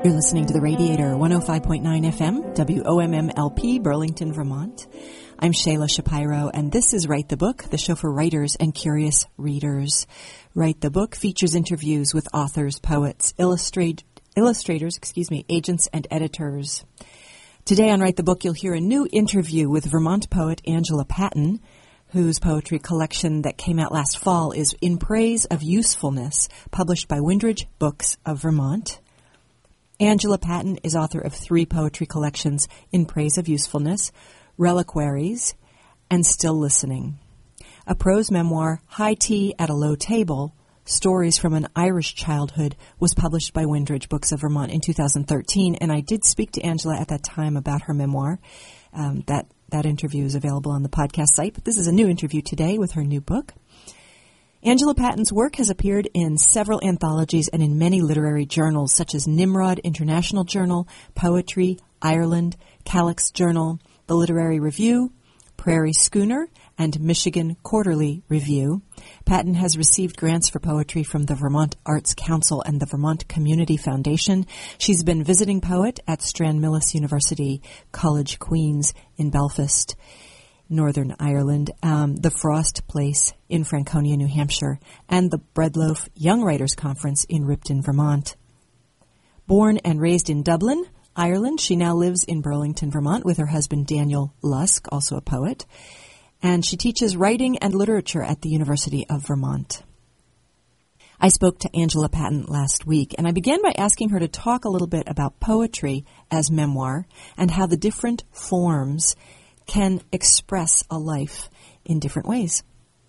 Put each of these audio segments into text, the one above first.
You're listening to The Radiator, 105.9 FM, WOMM-LP, Burlington, Vermont. I'm Shayla Shapiro, and this is Write the Book, the show for writers and curious readers. Write the Book features interviews with authors, poets, illustrators, agents, and editors. Today on Write the Book, you'll hear a new interview with Vermont poet Angela Patton, whose poetry collection that came out last fall is In Praise of Usefulness, published by Windridge Books of Vermont. Angela Patton is author of 3 poetry collections, In Praise of Usefulness, Reliquaries, and Still Listening. A prose memoir, High Tea at a Low Table, Stories from an Irish Childhood, was published by Windridge Books of Vermont in 2013, and I did speak to Angela at that time about her memoir. That interview is available on the podcast site, but this is a new interview today with her new book. Angela Patton's work has appeared in several anthologies and in many literary journals, such as Nimrod International Journal, Poetry, Ireland, Calyx Journal, The Literary Review, Prairie Schooner, and Michigan Quarterly Review. Patton has received grants for poetry from the Vermont Arts Council and the Vermont Community Foundation. She's been visiting poet at Stranmillis University, College Queen's in Belfast, Northern Ireland, the Frost Place in Franconia, New Hampshire, and the Breadloaf Young Writers Conference in Ripton, Vermont. Born and raised in Dublin, Ireland, she now lives in Burlington, Vermont with her husband Daniel Lusk, also a poet, and she teaches writing and literature at the University of Vermont. I spoke to Angela Patton last week, and I began by asking her to talk a little bit about poetry as memoir and how the different forms can express a life in different ways.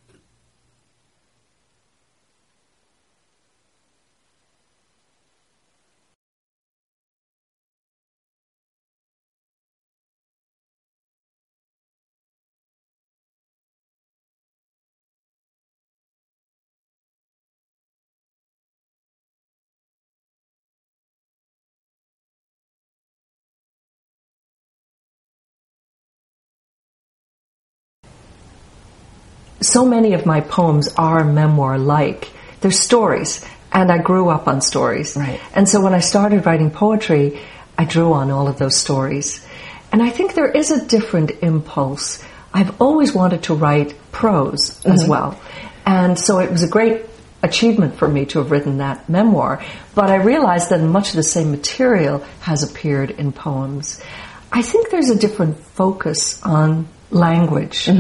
So many of my poems are memoir-like. They're stories, and I grew up on stories. Right. And so when I started writing poetry, I drew on all of those stories. And I think there is a different impulse. I've always wanted to write prose as well. And so it was a great achievement for me to have written that memoir. But I realized that much of the same material has appeared in poems. I think there's a different focus on language.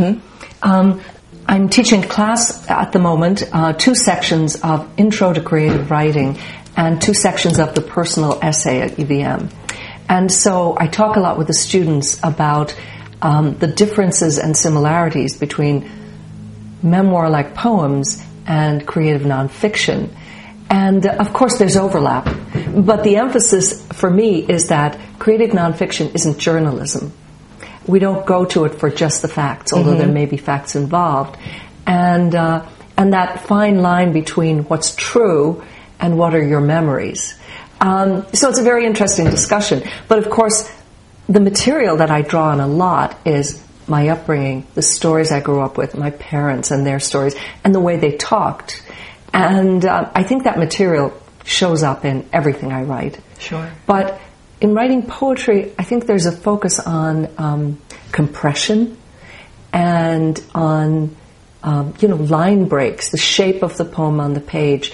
I'm teaching a class at the moment, 2 sections of Intro to Creative Writing and 2 sections of the personal essay at UVM. And so I talk a lot with the students about the differences and similarities between memoir-like poems and creative nonfiction. And of course there's overlap, but the emphasis for me is that creative nonfiction isn't journalism. We don't go to it for just the facts, although there may be facts involved. And that fine line between what's true and what are your memories. So it's a very interesting discussion. But of course, the material that I draw on a lot is my upbringing, the stories I grew up with, my parents and their stories, and the way they talked. And I think that material shows up in everything I write. Sure. But in writing poetry, I think there's a focus on compression and on, line breaks, the shape of the poem on the page,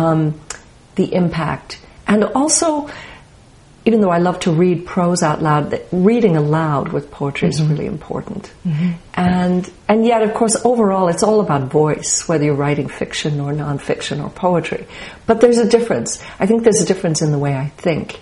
the impact. And also, even though I love to read prose out loud, reading aloud with poetry is really important. And yet, of course, overall, it's all about voice, whether you're writing fiction or nonfiction or poetry. But there's a difference. I think there's a difference in the way I think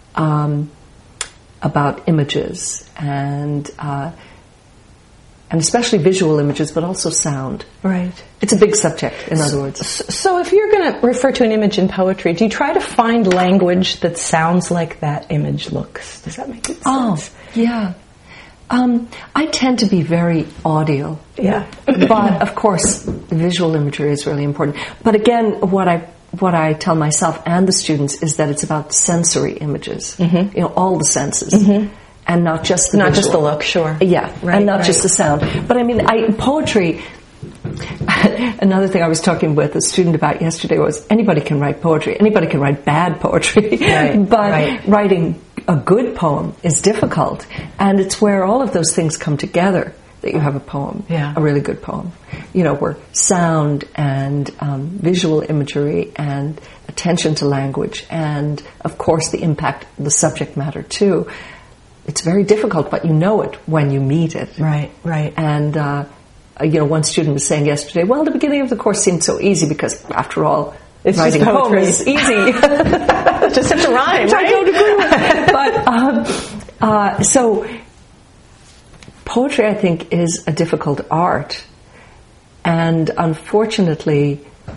about images and especially visual images, but also sound. Right. It's a big subject, in other words. So if you're going to refer to an image in poetry, do you try to find language that sounds like that image looks? Does that make sense? Oh, yeah. I tend to be very audio. Yeah. But, of course, the visual imagery is really important. But again, what I tell myself and the students is that it's about sensory images. All the senses. And not just the visual. Just the look, sure. Yeah, right, and not just the sound. But I mean, poetry, Another thing I was talking with a student about yesterday was anybody can write poetry. Anybody can write bad poetry. But writing a good poem is difficult. And it's where all of those things come together that you have a poem, a really good poem. You know, where sound and visual imagery and attention to language and, of course, the impact, the subject matter too. It's very difficult, but you know it when you meet it. Right. And, one student was saying yesterday, well, the beginning of the course seemed so easy because, after all, it's writing just poetry is easy. Just have to rhyme, right? I don't agree with it. But, so, poetry, I think, is a difficult art. And unfortunately,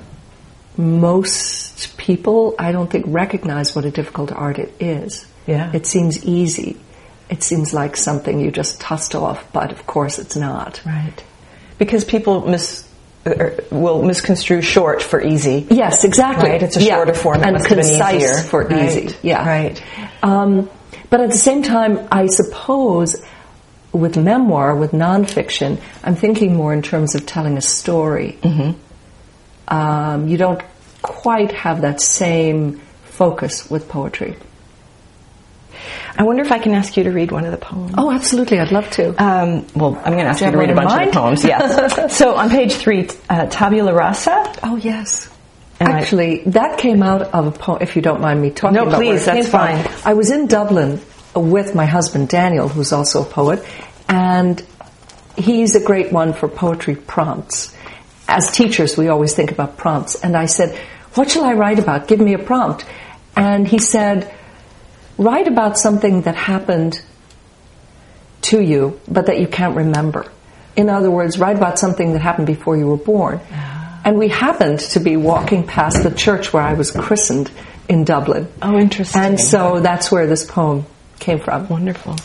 most people, I don't think, recognize what a difficult art it is. Yeah. It seems easy. It seems like something you just tossed off, but of course it's not. Right. Because people will misconstrue short for easy. Yes, exactly. Right? It's a shorter form. And concise for right. easy. Yeah. Right. But at the same time, I suppose with memoir, with nonfiction, I'm thinking more in terms of telling a story. Mm-hmm. You don't quite have that same focus with poetry. I wonder if I can ask you to read one of the poems. Oh, absolutely. I'd love to. I'm going to ask you to read a bunch of the poems. Yes. So on page 3, Tabula Rasa. Oh, yes. Actually, that came out of a poem, if you don't mind me talking about. No, please, that's fine. I was in Dublin with my husband, Daniel, who's also a poet, and he's a great one for poetry prompts. As teachers, we always think about prompts. And I said, what shall I write about? Give me a prompt. And he said, write about something that happened to you, but that you can't remember. In other words, write about something that happened before you were born. And we happened to be walking past the church where I was christened in Dublin. Oh, interesting. And so that's where this poem came from. Wonderful.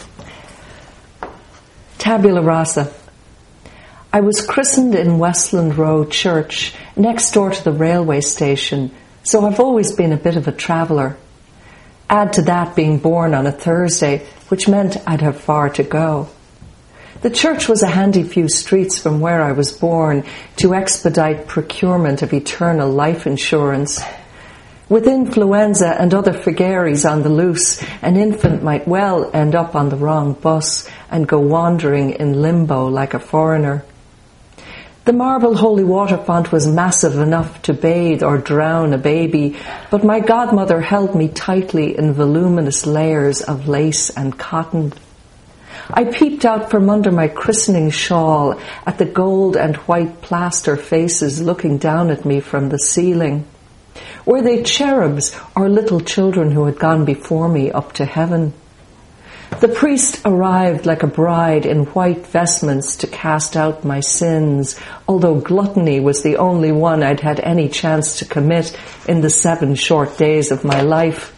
Tabula Rasa. I was christened in Westland Row Church, next door to the railway station, so I've always been a bit of a traveller. Add to that being born on a Thursday, which meant I'd have far to go. The church was a handy few streets from where I was born to expedite procurement of eternal life insurance. With influenza and other vagaries on the loose, an infant might well end up on the wrong bus and go wandering in limbo like a foreigner. The marble holy water font was massive enough to bathe or drown a baby, but my godmother held me tightly in voluminous layers of lace and cotton. I peeped out from under my christening shawl at the gold and white plaster faces looking down at me from the ceiling. Were they cherubs or little children who had gone before me up to heaven? The priest arrived like a bride in white vestments to cast out my sins, although gluttony was the only one I'd had any chance to commit in the 7 short days of my life.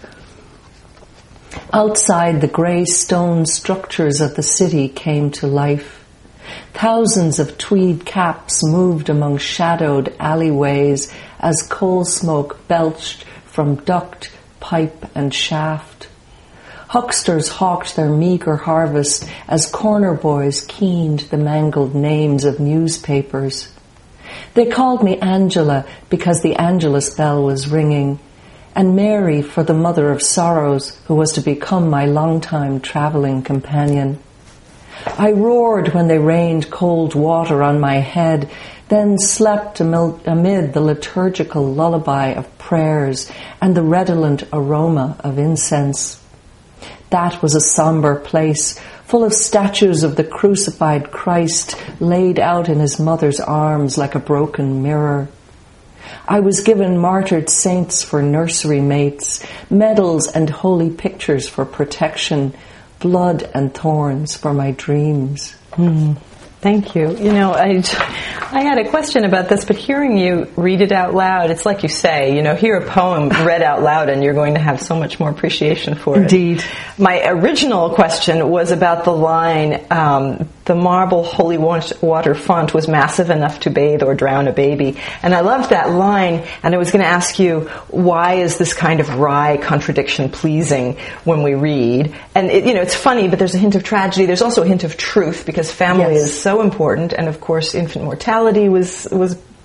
Outside, the grey stone structures of the city came to life. Thousands of tweed caps moved among shadowed alleyways as coal smoke belched from duct, pipe and shaft. Hucksters hawked their meagre harvest as corner boys keened the mangled names of newspapers. They called me Angela because the Angelus bell was ringing, and Mary for the mother of sorrows who was to become my long-time travelling companion. I roared when they rained cold water on my head, then slept amid the liturgical lullaby of prayers and the redolent aroma of incense. That was a somber place, full of statues of the crucified Christ laid out in his mother's arms like a broken mirror. I was given martyred saints for nursery mates, medals and holy pictures for protection, blood and thorns for my dreams. Thank you. You know, I had a question about this, but hearing you read it out loud, it's like you say, hear a poem read out loud and you're going to have so much more appreciation for it. Indeed. My original question was about the line, the marble holy water font was massive enough to bathe or drown a baby. And I loved that line, and I was going to ask you, why is this kind of wry contradiction pleasing when we read? And it's funny, but there's a hint of tragedy. There's also a hint of truth, because family is so important, and of course infant mortality was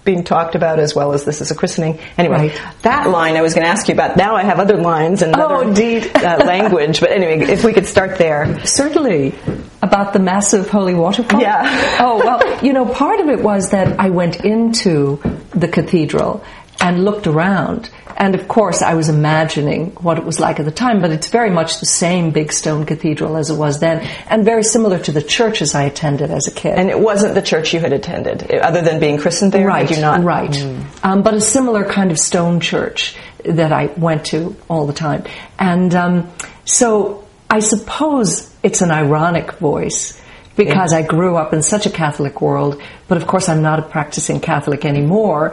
being talked about, as well as this is a christening. Anyway, Right. that line I was going to ask you about. Now I have other lines and other indeed. language. But anyway, if we could start there. Certainly. About the massive holy waterfall? Yeah. Oh, well, part of it was that I went into the cathedral and looked around. And of course, I was imagining what it was like at the time, but it's very much the same big stone cathedral as it was then, and very similar to the churches I attended as a kid. And it wasn't the church you had attended, other than being christened there? Right, Had you not? right. But a similar kind of stone church that I went to all the time. And so I suppose it's an ironic voice, because I grew up in such a Catholic world, but of course I'm not a practicing Catholic anymore.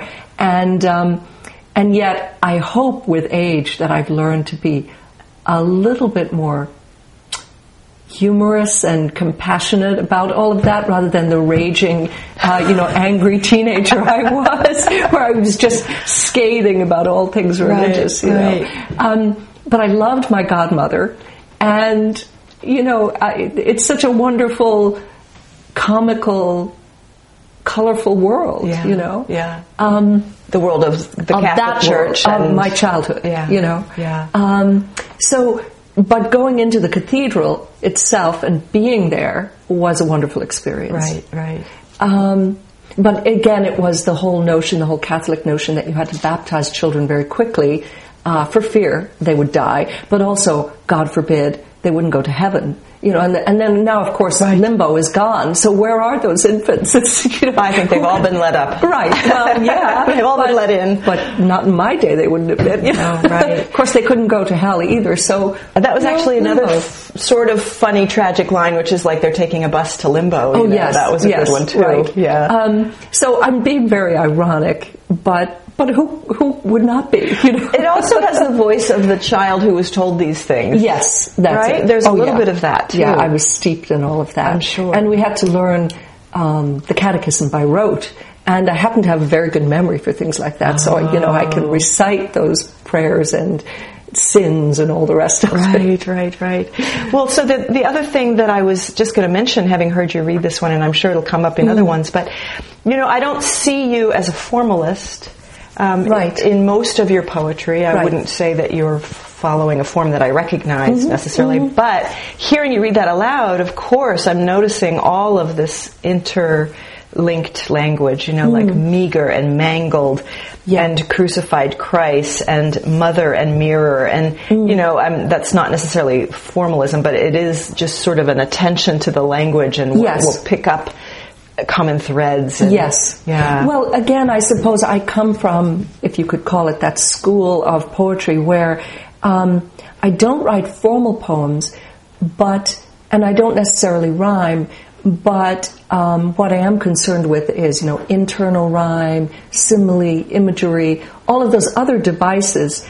And yet I hope with age that I've learned to be a little bit more humorous and compassionate about all of that, rather than the raging, angry teenager I was, where I was just scathing about all things religious, Right. But I loved my godmother, and it's such a wonderful, comical, colorful world, Yeah. The world of the Catholic Church. Of my childhood, Yeah. But going into the cathedral itself and being there was a wonderful experience. Right. But again, it was the whole Catholic notion that you had to baptize children very quickly for fear they would die, but also, God forbid, they wouldn't go to heaven. And then now, of course, limbo is gone. So where are those infants? I think they've all been let up. Right. Well, yeah. They've all been let in. But not in my day, they wouldn't have been. Oh, right. Of course, they couldn't go to hell either. So that was actually another sort of funny, tragic line, which is like they're taking a bus to limbo. Oh, yes. That was a good one, too. Right. Yeah. So I'm being very ironic, but who would not be? It also has the voice of the child who was told these things. Yes, that's right? it. There's a little bit of that, too. Yeah, I was steeped in all of that. I'm sure. And we had to learn the catechism by rote. And I happen to have a very good memory for things like that. So, I can recite those prayers and sins and all the rest of it. Right. Well, so the other thing that I was just going to mention, having heard you read this one, and I'm sure it'll come up in other ones, but, I don't see you as a formalist. In most of your poetry, I wouldn't say that you're following a form that I recognize necessarily, but hearing you read that aloud, of course, I'm noticing all of this interlinked language, like meager and mangled and crucified Christ and mother and mirror, and, that's not necessarily formalism, but it is just sort of an attention to the language and we'll pick up common threads. Yes. Yeah. Well, again, I suppose I come from, if you could call it, that school of poetry where I don't write formal poems, and I don't necessarily rhyme, but what I am concerned with is, internal rhyme, simile, imagery, all of those other devices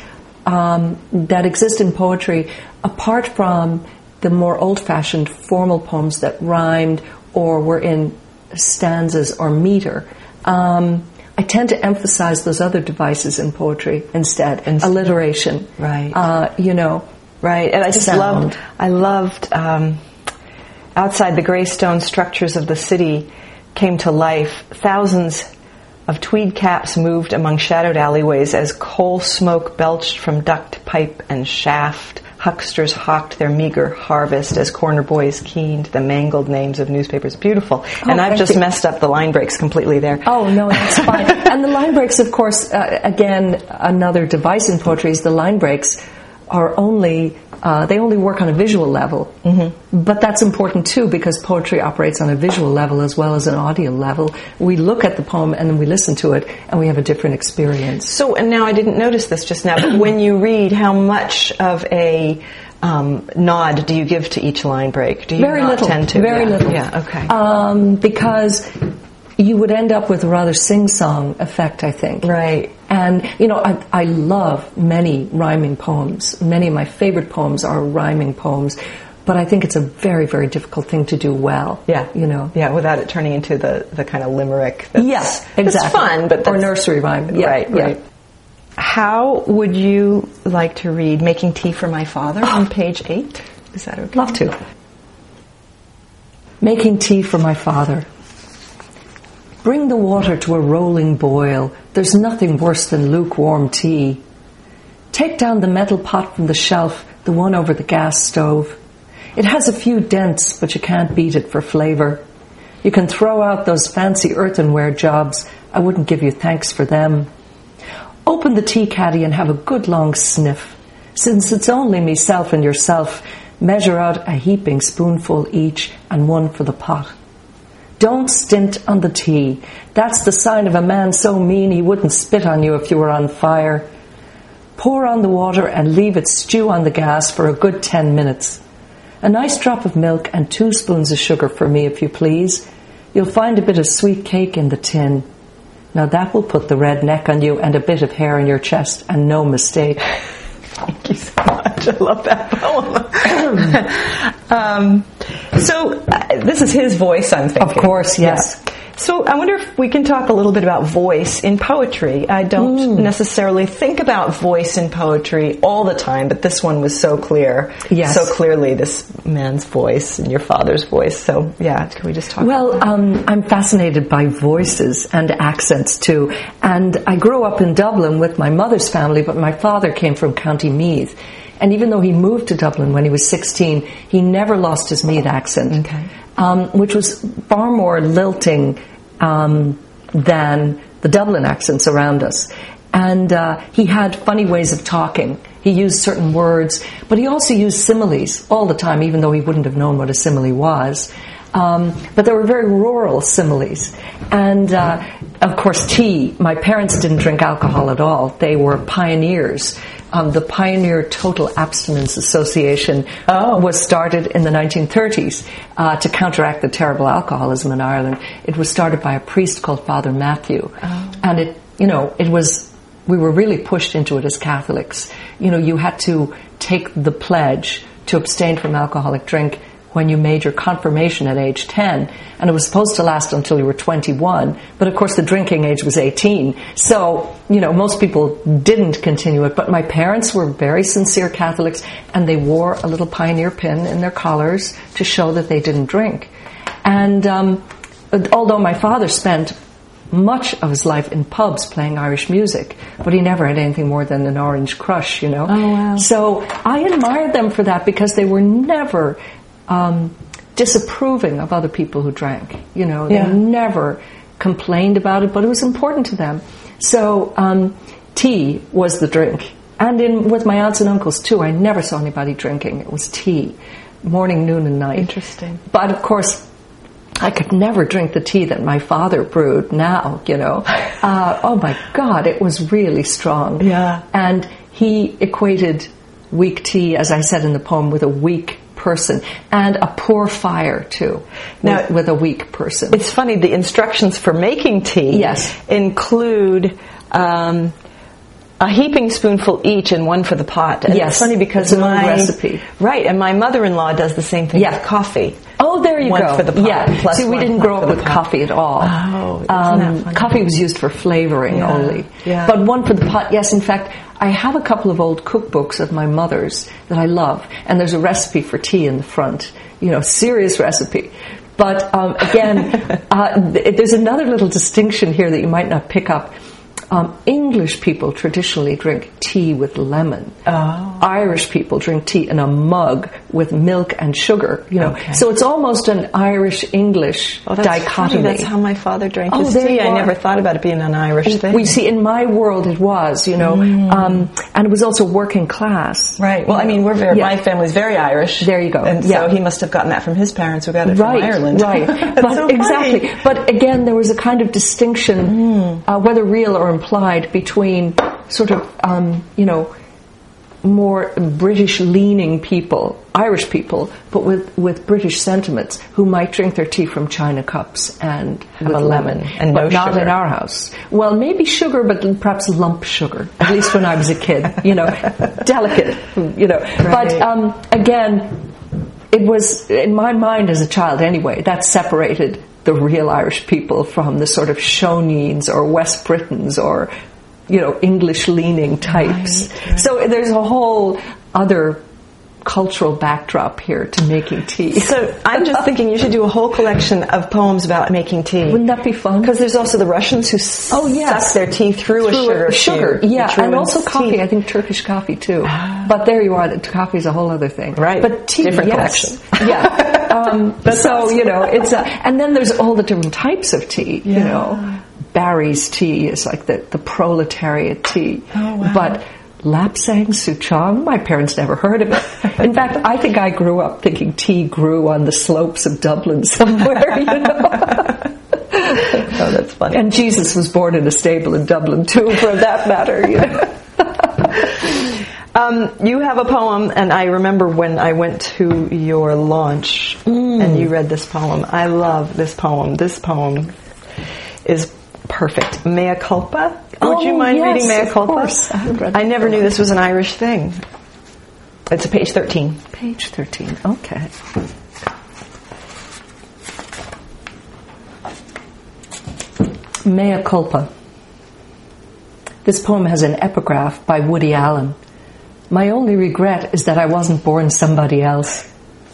that exist in poetry, apart from the more old-fashioned formal poems that rhymed or were in stanzas or meter. I tend to emphasize those other devices in poetry instead. Alliteration. Right. Right. And I just loved outside the gray stone structures of the city came to life. Thousands of tweed caps moved among shadowed alleyways as coal smoke belched from duct, pipe, and shaft. Hucksters hawked their meager harvest as corner boys keened the mangled names of newspapers. Beautiful. And I've just messed up the line breaks completely there. Oh, no, that's fine. And the line breaks, of course, again, another device in poetry is the line breaks are only, they only work on a visual level. Mm-hmm. But that's important too, because poetry operates on a visual level as well as an audio level. We look at the poem and then we listen to it and we have a different experience. So, and now I didn't notice this just now, but when you read, how much of a nod do you give to each line break? Do you very not little, tend to? Very little. Yeah, okay. Because you would end up with a rather sing-song effect, I think. Right. And, I love many rhyming poems. Many of my favorite poems are rhyming poems. But I think it's a very, very difficult thing to do well. Yeah. Yeah, without it turning into the kind of limerick that's, exactly. That's fun, but or nursery rhyme. Yeah, right. How would you like to read Making Tea for My Father on page 8? Is that okay? Love to. Making Tea for My Father. Bring the water to a rolling boil. There's nothing worse than lukewarm tea. Take down the metal pot from the shelf, the one over the gas stove. It has a few dents, but you can't beat it for flavour. You can throw out those fancy earthenware jobs. I wouldn't give you thanks for them. Open the tea caddy and have a good long sniff. Since it's only meself and yourself, measure out a heaping spoonful each and one for the pot. Don't stint on the tea. That's the sign of a man so mean he wouldn't spit on you if you were on fire. Pour on the water and leave it stew on the gas for a good 10 minutes. A nice drop of milk and 2 spoons of sugar for me, if you please. You'll find a bit of sweet cake in the tin. Now that will put the red neck on you and a bit of hair in your chest, and no mistake. Thank you so much. I love that poem. This is his voice, I'm thinking. Of course, yes. Yeah. So I wonder if we can talk a little bit about voice in poetry. I don't necessarily think about voice in poetry all the time, but this one was so clear. Yes. So clearly this man's voice and your father's voice. So, yeah, can we just talk about that? I'm fascinated by voices and accents, too. And I grew up in Dublin with my mother's family, but my father came from County Meath. And even though he moved to Dublin when he was 16, he never lost his Meath accent. Okay. Which was far more lilting than the Dublin accents around us. And he had funny ways of talking. He used certain words, but he also used similes all the time, even though he wouldn't have known what a simile was. But they were very rural similes. And, of course, tea. My parents didn't drink alcohol at all. They were pioneers. The Pioneer Total Abstinence Association was started in the 1930s to counteract the terrible alcoholism in Ireland. It was started by a priest called Father Matthew. And we were really pushed into it as Catholics. You had to take the pledge to abstain from alcoholic drink when you made your confirmation at age 10, and it was supposed to last until you were 21, but of course the drinking age was 18, so, most people didn't continue it, but my parents were very sincere Catholics, and they wore a little pioneer pin in their collars to show that they didn't drink. And although my father spent much of his life in pubs playing Irish music, but he never had anything more than an Orange Crush, Oh, wow. So I admired them for that, because they were never disapproving of other people who drank. They never complained about it, but it was important to them. So tea was the drink. And with my aunts and uncles too, I never saw anybody drinking. It was tea, morning, noon and night. Interesting. But of course, I could never drink the tea that my father brewed now, oh my God, it was really strong. Yeah. And he equated weak tea, as I said in the poem, with a weak person, and a poor fire too, with a weak person. It's funny, the instructions for making tea include a heaping spoonful each and one for the pot. And it's funny because it's an old recipe. Right, and my mother-in-law does the same thing with coffee. Oh, there you go. One for the pot. Yeah. Plus See, we didn't grow up with coffee at all. Oh, isn't that funny? Coffee was used for flavoring only. Yeah. But one for the pot, yes. In fact, I have a couple of old cookbooks of my mother's that I love, and there's a recipe for tea in the front. Serious recipe. But again, there's another little distinction here that you might not pick up. English people traditionally drink tea with lemon. Irish people drink tea in a mug with milk and sugar. Okay. So it's almost an Irish-English dichotomy. Funny. That's how my father drank his there tea. you I are. never thought about it being an Irish thing. We see in my world it was, and it was also working class. Right. Well, I mean, my family's very Irish. There you go. And so he must have gotten that from his parents who got it from Ireland. Right. But so exactly. But again, there was a kind of distinction, whether real or implied, between sort of, more British-leaning people, Irish people, but with British sentiments, who might drink their tea from china cups and have with a lemon and but no not sugar. in our house. Well, maybe sugar, but perhaps lump sugar. At least when I was a kid, delicate, Right. But again, it was in my mind as a child anyway that separated the real Irish people from the sort of Shawnees or West Britons or English-leaning types. Right. So there's a whole other cultural backdrop here to making tea. So I'm just thinking you should do a whole collection of poems about making tea. Wouldn't that be fun? Because there's also the Russians who suck their tea through a sugar cube, yeah, and also coffee. Tea. I think Turkish coffee too. But there you are. The coffee is a whole other thing, right? But tea, different collection. Yeah. So it's and then there's all the different types of tea. Yeah. You know, Barry's tea is like the proletariat tea. Oh, wow. But Lapsang Souchong, my parents never heard of it. In fact, I think I grew up thinking tea grew on the slopes of Dublin somewhere, you know. Oh, that's funny. And Jesus was born in a stable in Dublin too, for that matter, you know. You have a poem, and I remember when I went to your launch and you read this poem. I love this poem. This poem is perfect. Mea culpa? Would you mind reading Mea culpa? Of course. I never knew this was an Irish thing. It's page 13. Page 13, okay. Mea culpa. This poem has an epigraph by Woody Allen. My only regret is that I wasn't born somebody else.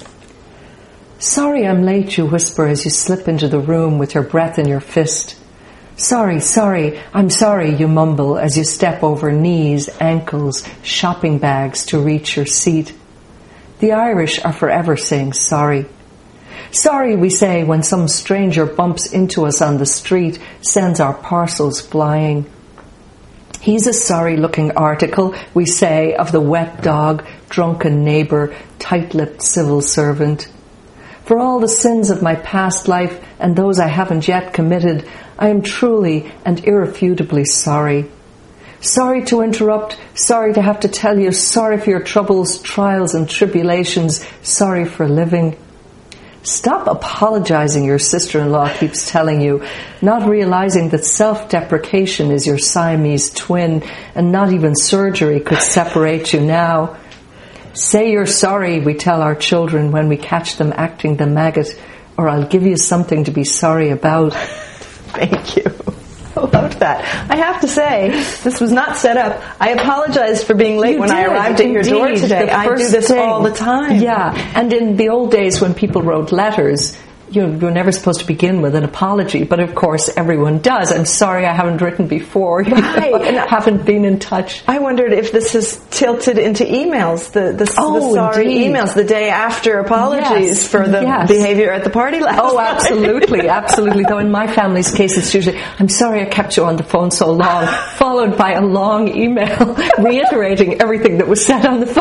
Sorry I'm late, you whisper as you slip into the room with your breath in your fist. Sorry, I'm sorry, you mumble as you step over knees, ankles, shopping bags to reach your seat. The Irish are forever saying sorry. Sorry, we say when some stranger bumps into us on the street, sends our parcels flying. He's a sorry-looking article, we say, of the wet dog, drunken neighbour, tight-lipped civil servant. For all the sins of my past life and those I haven't yet committed, I am truly and irrefutably sorry. Sorry to interrupt, sorry to have to tell you, sorry for your troubles, trials and tribulations, sorry for living. Stop apologizing, your sister-in-law keeps telling you, not realizing that self-deprecation is your Siamese twin and not even surgery could separate you now. Say you're sorry, we tell our children when we catch them acting the maggot, or I'll give you something to be sorry about. Thank you. I loved that. I have to say, this was not set up. I apologized for being late I arrived at your door today. I do this all the time. Yeah, and in the old days when people wrote letters, you're never supposed to begin with an apology, but of course everyone does. I'm sorry I haven't written before, right. And I haven't been in touch. I wondered if this is tilted into emails, the sorry indeed. Emails, the day after apologies for the behavior at the party last night. Oh, absolutely. Though in my family's case, it's usually, I'm sorry I kept you on the phone so long, followed by a long email reiterating everything that was said on the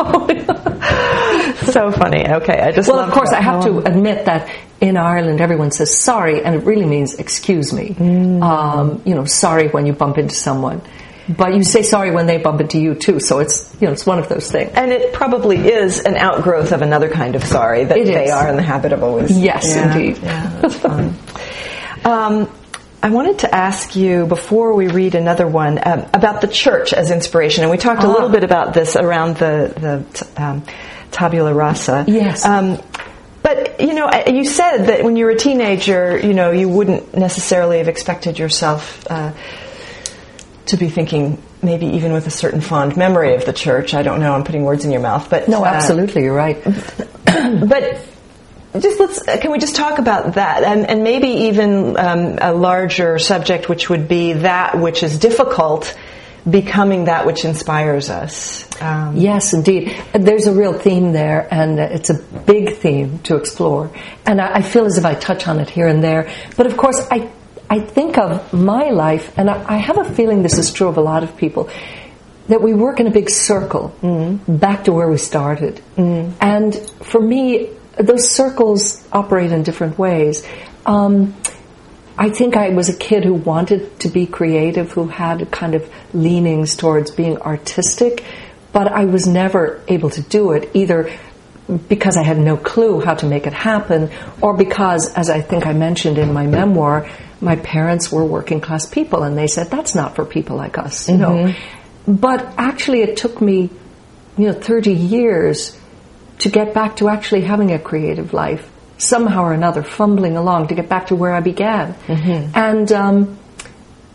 phone. So funny. Okay, I just of course, I have to admit that in Ireland, everyone says sorry, and it really means excuse me. Sorry when you bump into someone. But you say sorry when they bump into you too, so it's one of those things. And it probably is an outgrowth of another kind of sorry that they are in the habit of always. Yes, indeed. Yeah, that's fun. I wanted to ask you, before we read another one, about the church as inspiration. And we talked a little bit about this around the tabula rasa. Yes. But, you said that when you were a teenager, you wouldn't necessarily have expected yourself to be thinking, maybe even with a certain fond memory of the church. I don't know, I'm putting words in your mouth. But no, absolutely, you're right. But can we just talk about that? And maybe even a larger subject, which would be that which is difficult becoming that which inspires us. Yes, indeed. There's a real theme there, and it's a big theme to explore. And I feel as if I touch on it here and there. But of course, I think of my life, and I have a feeling this is true of a lot of people, that we work in a big circle back to where we started. And for me, those circles operate in different ways. I think I was a kid who wanted to be creative, who had kind of leanings towards being artistic, but I was never able to do it, either because I had no clue how to make it happen, or because, as I think I mentioned in my memoir, my parents were working class people, and they said, that's not for people like us, you know. But actually it took me, 30 years to get back to actually having a creative life, somehow or another, fumbling along to get back to where I began. And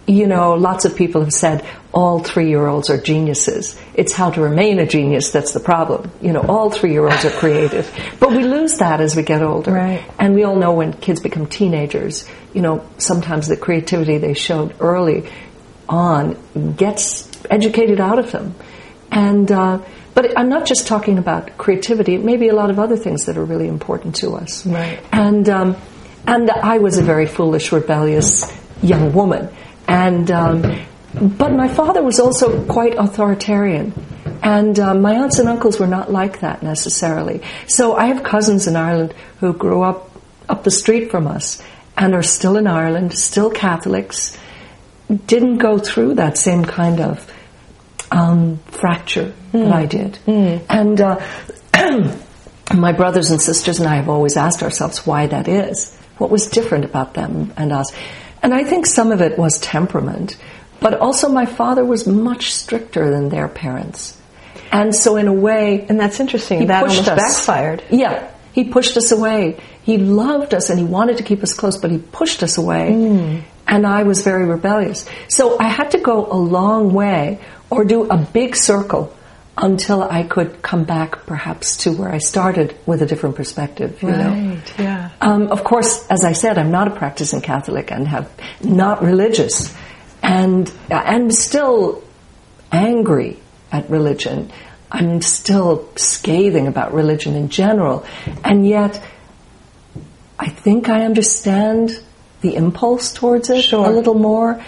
lots of people have said all 3-year-olds are geniuses. It's how to remain a genius that's the problem. All 3-year-olds are creative. But we lose that as we get older. Right. And we all know when kids become teenagers, sometimes the creativity they showed early on gets educated out of them. And but I'm not just talking about creativity. It may be a lot of other things that are really important to us. Right. And I was a very foolish, rebellious young woman. But my father was also quite authoritarian. And my aunts and uncles were not like that necessarily. So I have cousins in Ireland who grew up the street from us and are still in Ireland, still Catholics, didn't go through that same kind of fracture that I did. And my brothers and sisters and I have always asked ourselves why that is. What was different about them and us? And I think some of it was temperament, but also my father was much stricter than their parents. And so in a way... And that's interesting. That almost backfired. Yeah. He pushed us away. He loved us and he wanted to keep us close, but he pushed us away. And I was very rebellious. So I had to go a long way or do a big circle until I could come back perhaps to where I started with a different perspective, you know. Yeah. Of course, as I said, I'm not a practicing Catholic and have not religious. And I'm still angry at religion. I'm still scathing about religion in general. And yet, I think I understand the impulse towards it a little more.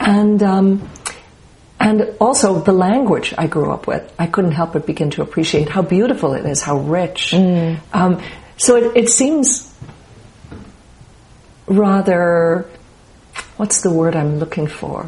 And also the language I grew up with. I couldn't help but begin to appreciate how beautiful it is, how rich. So it seems rather, what's the word I'm looking for?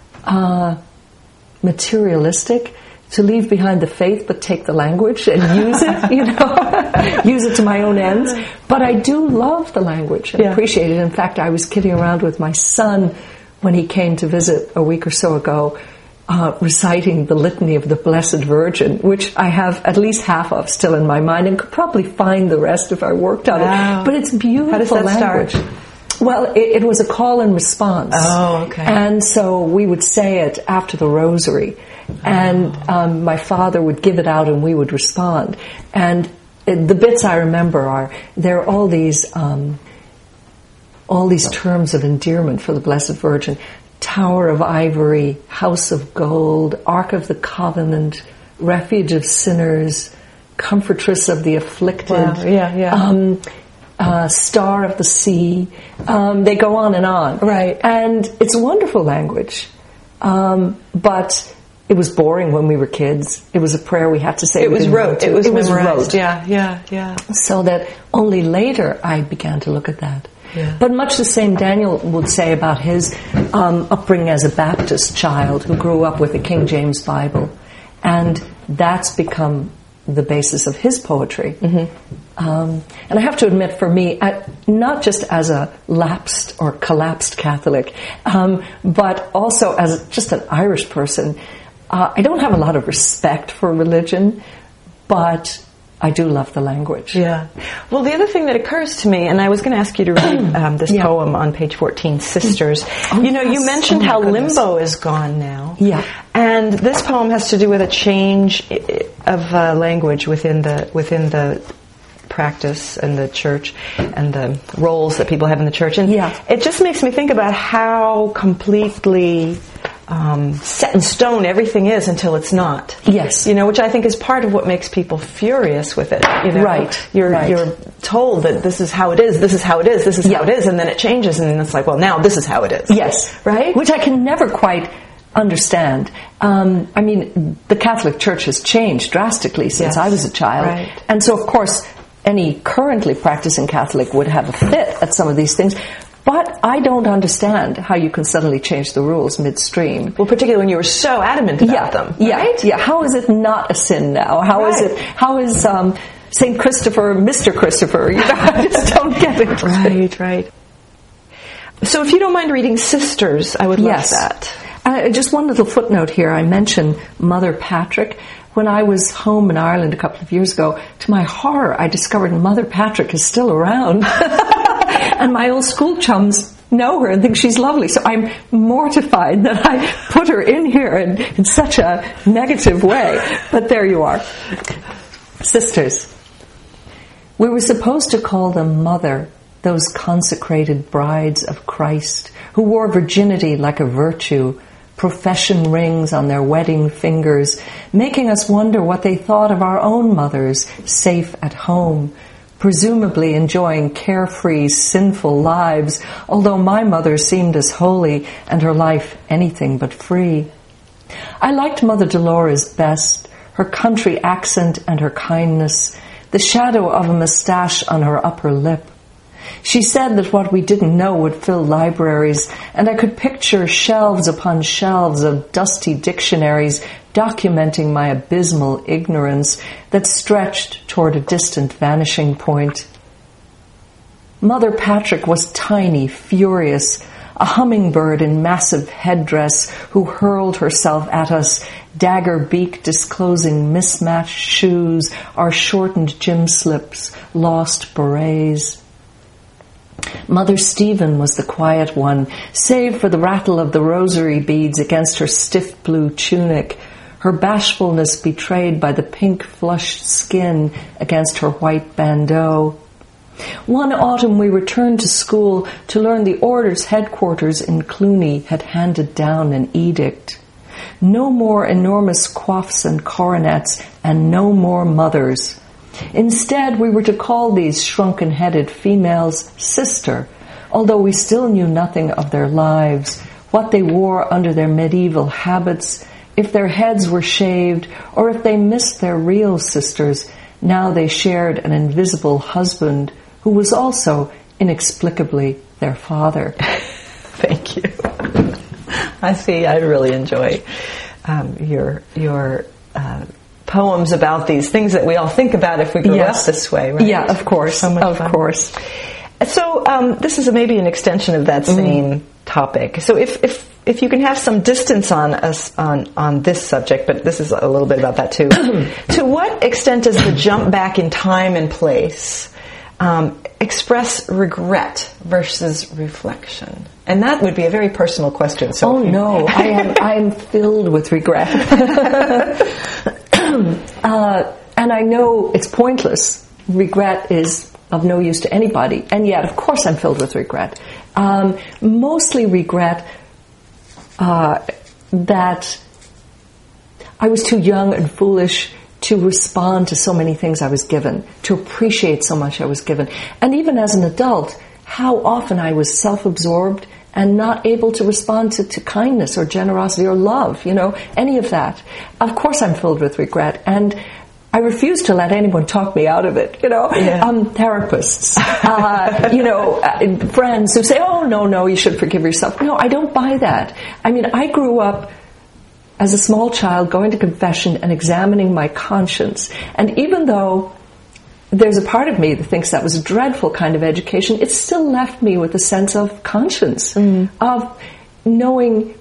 Materialistic. To leave behind the faith but take the language and use it, use it to my own ends. But I do love the language and appreciate it. In fact, I was kidding around with my son when he came to visit a week or so ago, reciting the Litany of the Blessed Virgin, which I have at least half of still in my mind and could probably find the rest if I worked on it. But it's beautiful. How does that language. Start? Well, it was a call and response. Oh, okay. And so we would say it after the rosary. And my father would give it out and we would respond. And the bits I remember there are all these terms of endearment for the Blessed Virgin. Tower of Ivory, House of Gold, Ark of the Covenant, Refuge of Sinners, Comfortress of the Afflicted, Star of the Sea. They go on and on. Right. And it's a wonderful language. But it was boring when we were kids. It was a prayer we had to say. It was rote. It was memorized. rote. Yeah. So that only later I began to look at that. Yeah. But much the same Daniel would say about his upbringing as a Baptist child who grew up with the King James Bible. And that's become the basis of his poetry. And I have to admit, for me, not just as a lapsed or collapsed Catholic, but also as just an Irish person, I don't have a lot of respect for religion, but I do love the language. Yeah. Well, the other thing that occurs to me, and I was going to ask you to read this poem on page 14, Sisters. You mentioned how limbo is gone now. Yeah. And this poem has to do with a change of language within the practice and the church and the roles that people have in the church. And it just makes me think about how completely set in stone everything is until it's not. Yes. Which I think is part of what makes people furious with it. Right. You're told that this is how it is, this is how it is, this is how it is, and then it changes and it's like, well, now this is how it is. Yes. Right? Which I can never quite understand. I mean, the Catholic Church has changed drastically since I was a child. Right. And so, of course, any currently practicing Catholic would have a fit at some of these things. But I don't understand how you can suddenly change the rules midstream. Well, particularly when you were so adamant about them. Right? Yeah. How is it not a sin now? How is St. Christopher Mr. Christopher? I just don't get it. Right. So if you don't mind reading Sisters, I would love that. Just one little footnote here. I mentioned Mother Patrick. When I was home in Ireland a couple of years ago, to my horror, I discovered Mother Patrick is still around. And my old school chums know her and think she's lovely. So I'm mortified that I put her in here in such a negative way. But there you are. Sisters. We were supposed to call them mother, those consecrated brides of Christ, who wore virginity like a virtue, profession rings on their wedding fingers, making us wonder what they thought of our own mothers, safe at home, presumably enjoying carefree, sinful lives, although my mother seemed as holy and her life anything but free. I liked Mother Dolores best, her country accent and her kindness, the shadow of a moustache on her upper lip. She said that what we didn't know would fill libraries, and I could picture shelves upon shelves of dusty dictionaries documenting my abysmal ignorance that stretched toward a distant vanishing point. Mother Patrick was tiny, furious, a hummingbird in massive headdress who hurled herself at us, dagger beak disclosing mismatched shoes, our shortened gym slips, lost berets. Mother Stephen was the quiet one, save for the rattle of the rosary beads against her stiff blue tunic, her bashfulness betrayed by the pink flushed skin against her white bandeau. One autumn we returned to school to learn the order's headquarters in Cluny had handed down an edict. No more enormous coifs and coronets, and no more mothers. Instead, we were to call these shrunken-headed females sister, although we still knew nothing of their lives, what they wore under their medieval habits, if their heads were shaved, or if they missed their real sisters. Now they shared an invisible husband, who was also, inexplicably, their father. Thank you. I see. I really enjoy your poems about these things that we all think about if we grow up this way, right? Yeah, of course. So much fun. Of course. So this is maybe an extension of that same topic. So if you can have some distance on us on this subject, but this is a little bit about that too. To what extent does the jump back in time and place express regret versus reflection? And that would be a very personal question. So no, I am filled with regret. And I know it's pointless. Regret is of no use to anybody. And yet, of course, I'm filled with regret. Mostly regret that I was too young and foolish to respond to so many things I was given, to appreciate so much I was given. And even as an adult, how often I was self-absorbed and not able to respond to kindness or generosity or love, any of that. Of course I'm filled with regret, and I refuse to let anyone talk me out of it, Therapists, friends who say, oh, no, you should forgive yourself. No, I don't buy that. I mean, I grew up as a small child going to confession and examining my conscience. And even though there's a part of me that thinks that was a dreadful kind of education, it still left me with a sense of conscience, of knowing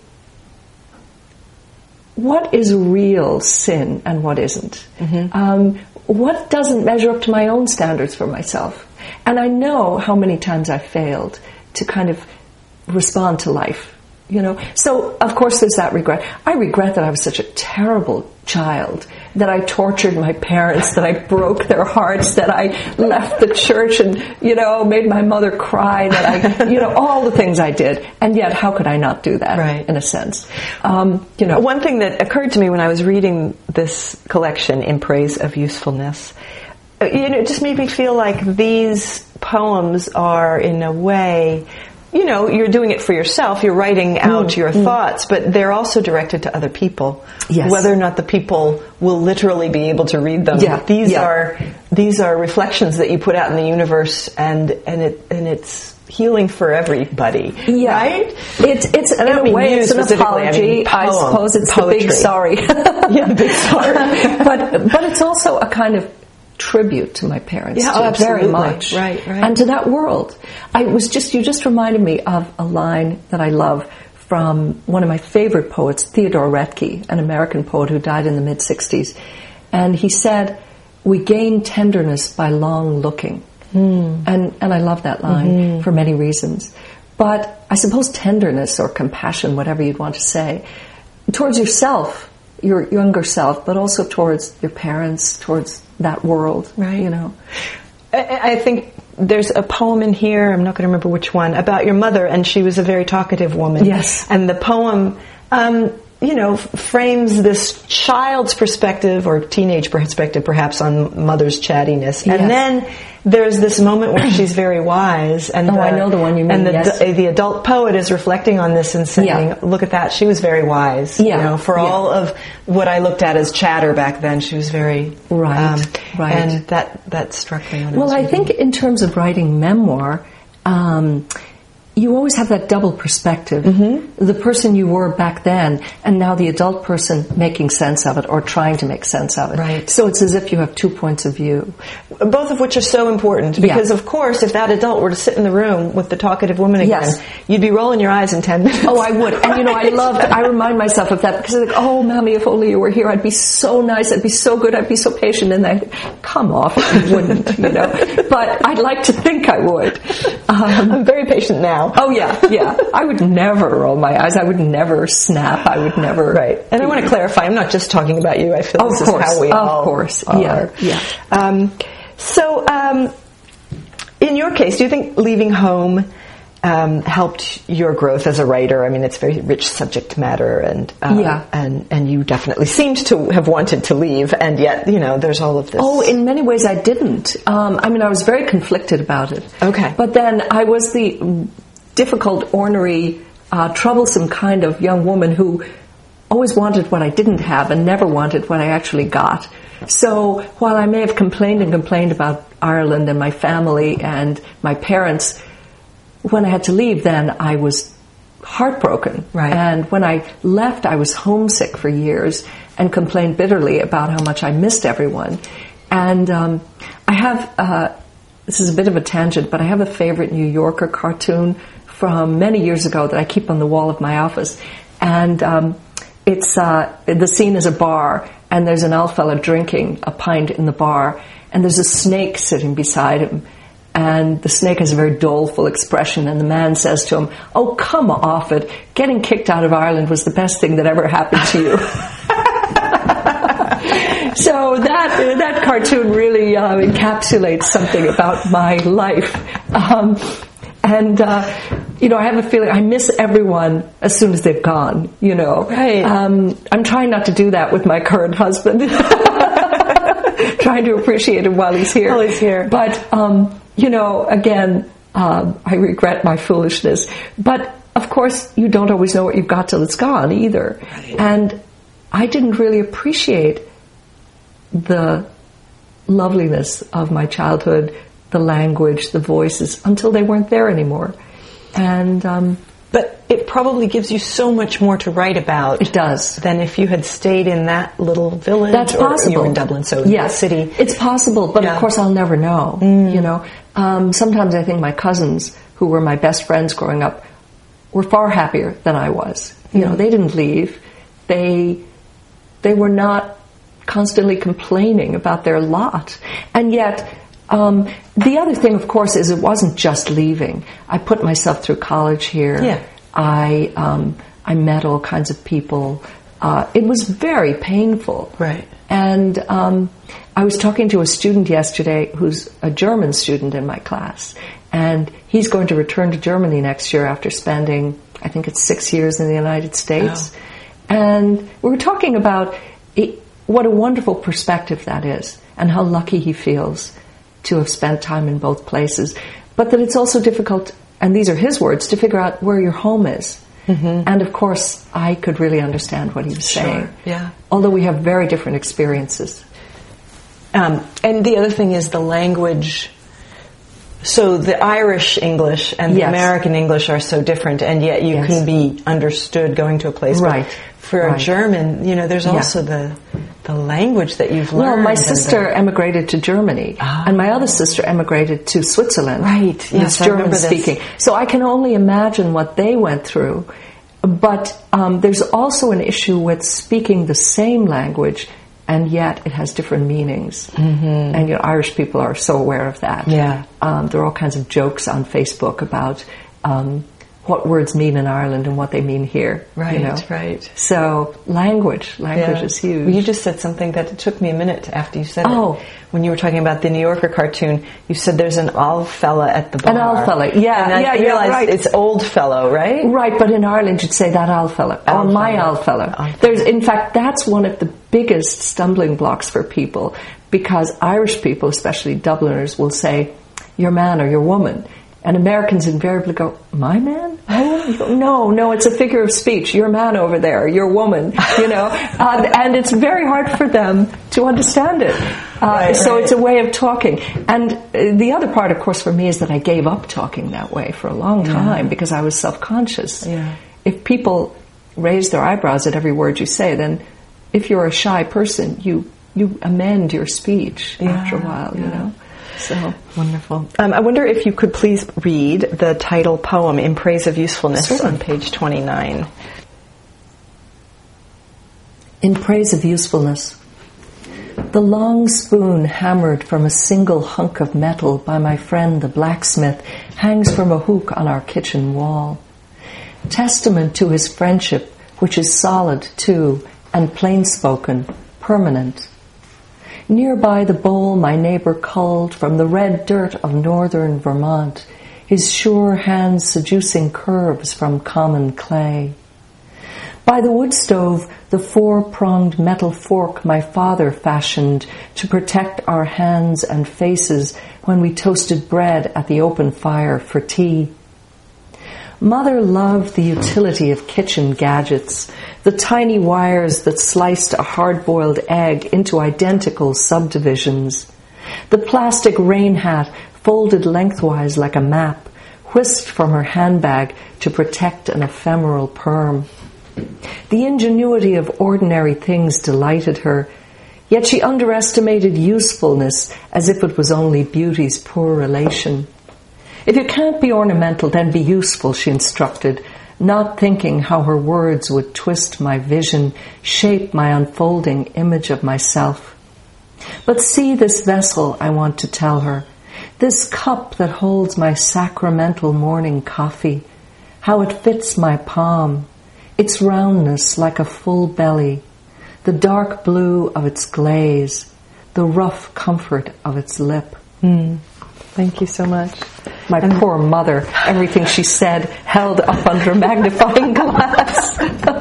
what is real sin and what isn't. What doesn't measure up to my own standards for myself. And I know how many times I failed to kind of respond to life. So of course there's that regret. I regret that I was such a terrible child, that I tortured my parents, that I broke their hearts, that I left the church and, made my mother cry, that I, all the things I did. And yet, how could I not do that, right, in a sense? One thing that occurred to me when I was reading this collection, In Praise of Usefulness, it just made me feel like these poems are, in a way, you're doing it for yourself, you're writing out your thoughts, but they're also directed to other people. Yes. Whether or not the people will literally be able to read them. Yeah. These are reflections that you put out in the universe, and it's healing for everybody. Yeah. Right? It's in a way, it's an apology. I suppose it's poetry. The big sorry. Yeah, the big sorry. but it's also a kind of tribute to my parents, very much, right, and to that world. You just reminded me of a line that I love from one of my favorite poets, Theodore Retke, an American poet who died in the mid-60s, and he said, "We gain tenderness by long looking," and I love that line for many reasons. but I suppose tenderness or compassion, whatever you'd want to say, towards yourself, your younger self, but also towards your parents, towards that world, right? You know. I think there's a poem in here, I'm not going to remember which one, about your mother, and she was a very talkative woman. Yes. And the poem, frames this child's perspective or teenage perspective perhaps on mother's chattiness. Yes. And then there's this moment where she's very wise. And I know the one you mean, and yes. the adult poet is reflecting on this and saying, look at that, she was very wise. Yeah. For all of what I looked at as chatter back then, she was very... Right. And that struck me. Well, I think in terms of writing memoir, you always have that double perspective. Mm-hmm. The person you were back then, and now the adult person making sense of it or trying to make sense of it. Right. So it's as if you have 2 points of view. Both of which are so important, because of course if that adult were to sit in the room with the talkative woman again, you'd be rolling your eyes in 10 minutes. Oh, I would. And I remind myself of that, because I'm like, oh, Mommy, if only you were here, I'd be so nice, I'd be so good, I'd be so patient. And I come off, you wouldn't, But I'd like to think I would. I'm very patient now. Oh, yeah. I would never roll my eyes. I would never snap. I would never... Right. And I want to clarify, I'm not just talking about you. I feel this is how we all Of course. are. Yeah. So, in your case, do you think leaving home helped your growth as a writer? I mean, it's very rich subject matter, and you definitely seemed to have wanted to leave, and yet, there's all of this. Oh, in many ways I didn't. I was very conflicted about it. Okay. But then I was the difficult, ornery, troublesome kind of young woman who always wanted what I didn't have and never wanted what I actually got. So while I may have complained about Ireland and my family and my parents, when I had to leave, then I was heartbroken. Right. And when I left, I was homesick for years and complained bitterly about how much I missed everyone. And I have, this is a bit of a tangent, but I have a favorite New Yorker cartoon from many years ago that I keep on the wall of my office. And it's the scene is a bar, and there's an old fella drinking a pint in the bar, and there's a snake sitting beside him. And the snake has a very doleful expression, and the man says to him, "Oh, come off it. Getting kicked out of Ireland was the best thing that ever happened to you." So that cartoon really encapsulates something about my life. I have a feeling I miss everyone as soon as they've gone, Right. I'm trying not to do that with my current husband. Trying to appreciate him while he's here. While he's here. But, again, I regret my foolishness. But, of course, you don't always know what you've got till it's gone either. Right. And I didn't really appreciate the loveliness of my childhood, the language, the voices, until they weren't there anymore. And but it probably gives you so much more to write about. It does. Than if you had stayed in that little village. That's possible. Or you were in Dublin, so yes, city. It's possible, but of course I'll never know. Sometimes I think my cousins, who were my best friends growing up, were far happier than I was. They didn't leave. They were not constantly complaining about their lot, and yet. The other thing, of course, is it wasn't just leaving. I put myself through college here. Yeah. I met all kinds of people. It was very painful. Right. And I was talking to a student yesterday who's a German student in my class, and he's going to return to Germany next year after spending, I think it's 6 years in the United States. Wow. And we were talking about what a wonderful perspective that is, and how lucky he feels to have spent time in both places, but that it's also difficult, and these are his words, to figure out where your home is. Mm-hmm. And of course, I could really understand what he was saying. Yeah. Although we have very different experiences. And the other thing is the language. So the Irish English and the American English are so different, and yet you can be understood going to a place. Right. For a German, there's also the language that you've learned. Well, my sister emigrated to Germany, and my other sister emigrated to Switzerland. Right, yes, German speaking. So I can only imagine what they went through. But there's also an issue with speaking the same language, and yet it has different meanings. Mm-hmm. And Irish people are so aware of that. Yeah. There are all kinds of jokes on Facebook about what words mean in Ireland and what they mean here. Right, you know? right. So language is huge. Well, you just said something that it took me a minute after you said it. When you were talking about the New Yorker cartoon, you said there's an old fella at the bar. An old fella, yeah. And I realized right. It's old fellow, right? Right, but in Ireland you'd say that old fella, or my old fella. In fact, that's one of the biggest stumbling blocks for people, because Irish people, especially Dubliners, will say, your man or your woman. And Americans invariably go, my man? You go, no, it's a figure of speech. Your man over there, your woman, you know. And it's very hard for them to understand it. So it's a way of talking. And the other part, of course, for me is that I gave up talking that way for a long time because I was self-conscious. Yeah. If people raise their eyebrows at every word you say, then if you're a shy person, you amend your speech after a while, you know. So wonderful. I wonder if you could please read the title poem, In Praise of Usefulness, on page 29. In Praise of Usefulness. The long spoon hammered from a single hunk of metal by my friend the blacksmith hangs from a hook on our kitchen wall. Testament to his friendship, which is solid too, and plain-spoken, permanent. Nearby the bowl my neighbor culled from the red dirt of northern Vermont, his sure hands seducing curves from common clay. By the wood stove, the four-pronged metal fork my father fashioned to protect our hands and faces when we toasted bread at the open fire for tea. Mother loved the utility of kitchen gadgets, the tiny wires that sliced a hard-boiled egg into identical subdivisions, the plastic rain hat folded lengthwise like a map, whisked from her handbag to protect an ephemeral perm. The ingenuity of ordinary things delighted her, yet she underestimated usefulness as if it was only beauty's poor relation. If you can't be ornamental, then be useful, she instructed, not thinking how her words would twist my vision, shape my unfolding image of myself. But see this vessel, I want to tell her, this cup that holds my sacramental morning coffee, how it fits my palm, its roundness like a full belly, the dark blue of its glaze, the rough comfort of its lip. Thank you so much. My poor mother, everything she said held up under a magnifying glass.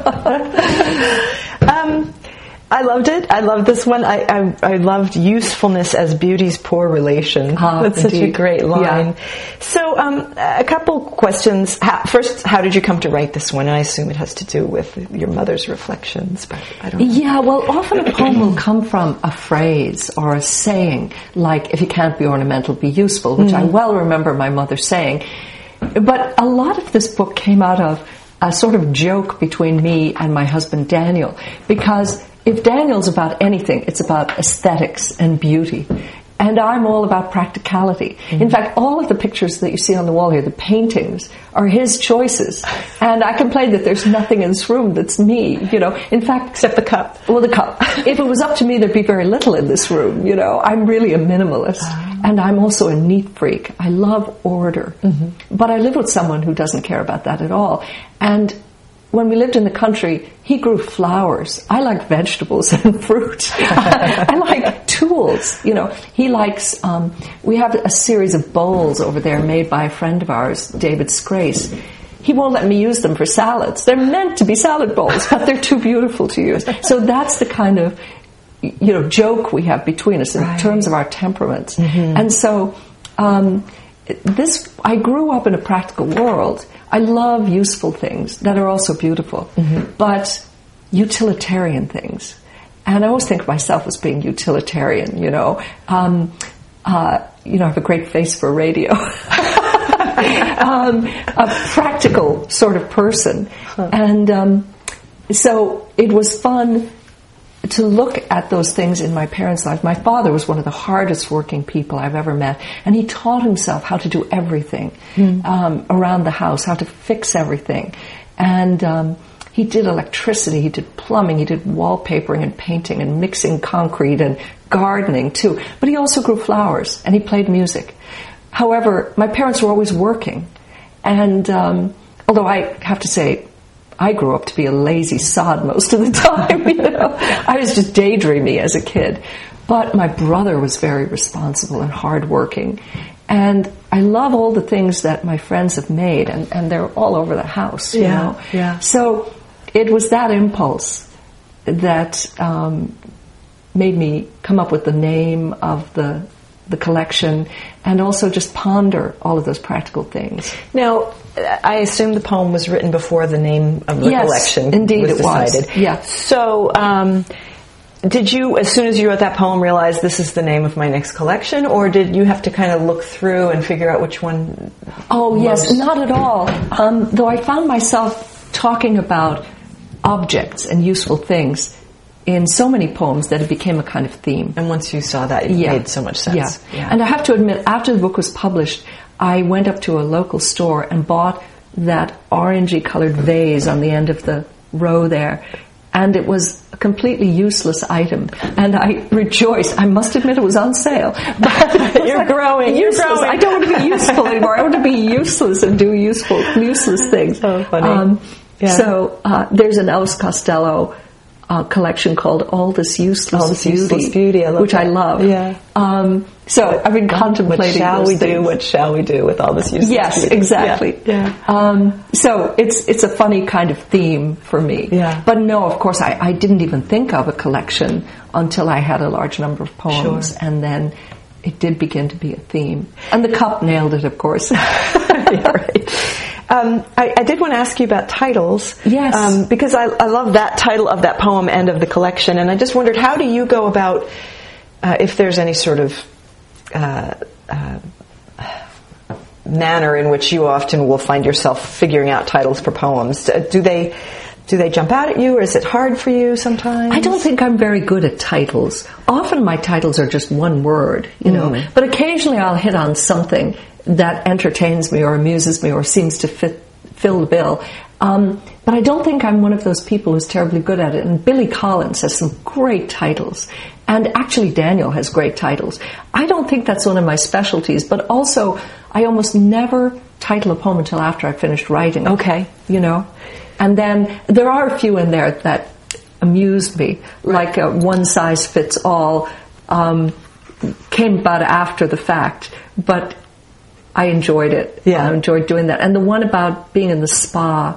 I loved it. I loved this one. I loved usefulness as beauty's poor relation. That's such a great line. Yeah. So a couple questions. First, how did you come to write this one? And I assume it has to do with your mother's reflections, but I don't know. Yeah, well, often a poem will come from a phrase or a saying, like, if you can't be ornamental, be useful, which I well remember my mother saying. But a lot of this book came out of a sort of joke between me and my husband Daniel, because if Daniel's about anything, it's about aesthetics and beauty. And I'm all about practicality. In fact, all of the pictures that you see on the wall here, the paintings, are his choices. And I complain that there's nothing in this room that's me, you know. In fact, except the cup. Well, the cup. If it was up to me, there'd be very little in this room, you know. I'm really a minimalist. And I'm also a neat freak. I love order. But I live with someone who doesn't care about that at all. And when we lived in the country, he grew flowers. I like vegetables and fruit. I like tools. You know, he likes, we have a series of bowls over there made by a friend of ours, David Scrace. He won't let me use them for salads. They're meant to be salad bowls, but they're too beautiful to use. So that's the kind of, you know, joke we have between us in terms of our temperaments. And so, I grew up in a practical world. I love useful things that are also beautiful, but utilitarian things. And I always think of myself as being utilitarian, you know. I have a great face for radio. A practical sort of person. And so it was fun to look at those things in my parents' life. My father was one of the hardest working people I've ever met, and he taught himself how to do everything around the house, how to fix everything. And he did electricity, he did plumbing, he did wallpapering and painting and mixing concrete and gardening too. But he also grew flowers, and he played music. However, my parents were always working, and although I have to say, I grew up to be a lazy sod most of the time. I was just daydreaming as a kid. But my brother was very responsible and hardworking. And I love all the things that my friends have made, and they're all over the house, you know. Yeah. So it was that impulse that made me come up with the name of the collection, and also just ponder all of those practical things. Now, I assume the poem was written before the name of the collection indeed was decided. Was. Yeah. So, did you, as soon as you wrote that poem, realize this is the name of my next collection, or did you have to kind of look through and figure out which one? Oh, yes, not at all. Though I found myself talking about objects and useful things in so many poems that it became a kind of theme. And once you saw that, it made so much sense. Yeah. And I have to admit, after the book was published, I went up to a local store and bought that orangey colored vase on the end of the row there. And it was a completely useless item. And I rejoiced. I must admit it was on sale. But You're growing. I don't want to be useful anymore. I want to be useless and do useless things. So funny. So there's an Elvis Costello collection called All This Useless Beauty, which I love. Yeah. So I've been contemplating what shall we do with all this useless beauty? Yes, exactly. Yeah. So it's a funny kind of theme for me. Yeah. But no, of course, I didn't even think of a collection until I had a large number of poems. Sure. And then it did begin to be a theme. And the cup nailed it, of course. Yeah, right. I did want to ask you about titles. Yes. Because I love that title of that poem and of the collection. And I just wondered, how do you go about, if there's any sort of manner in which you often will find yourself figuring out titles for poems? Do they jump out at you, or is it hard for you sometimes? I don't think I'm very good at titles. Often my titles are just one word, you know. But occasionally I'll hit on something that entertains me or amuses me or seems to fill the bill. But I don't think I'm one of those people who's terribly good at it. And Billy Collins has some great titles. And actually Daniel has great titles. I don't think that's one of my specialties, but also I almost never title a poem until after I've finished writing. Okay. You know? And then there are a few in there that amused me, like One Size Fits All came about after the fact, but I enjoyed it. Yeah. I enjoyed doing that. And the one about being in the spa,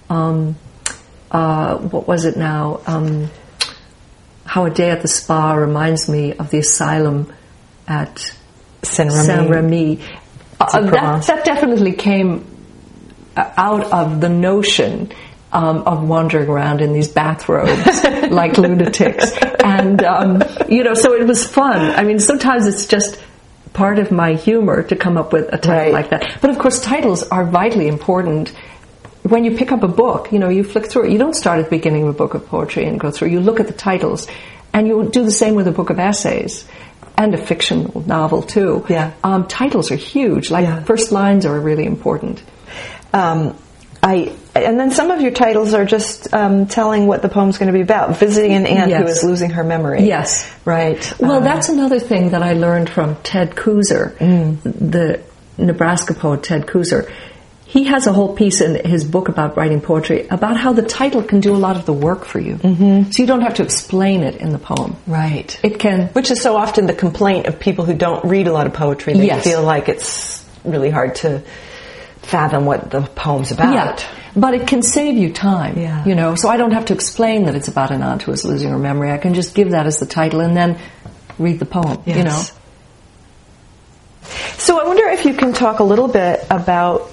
what was it now? How a Day at the Spa reminds me of the asylum at Saint-Remy. That definitely came out of the notion of wandering around in these bathrobes like lunatics. And, so it was fun. I mean, sometimes it's just part of my humor to come up with a title like that. But of course, titles are vitally important. When you pick up a book, you flick through it. You don't start at the beginning of a book of poetry and go through. You look at the titles. And you do the same with a book of essays. And a fictional novel, too. Yeah. Titles are huge. First lines are really important. And then some of your titles are just telling what the poem's going to be about. Visiting an aunt who is losing her memory. Yes. Right. Well, that's another thing that I learned from Ted Kooser, the Nebraska poet Ted Kooser. He has a whole piece in his book about writing poetry about how the title can do a lot of the work for you. Mm-hmm. So you don't have to explain it in the poem. Right. It can. Which is so often the complaint of people who don't read a lot of poetry. They feel like it's really hard to fathom what the poem's about. Yeah. But it can save you time, so I don't have to explain that it's about an aunt who is losing her memory. I can just give that as the title and then read the poem, So I wonder if you can talk a little bit about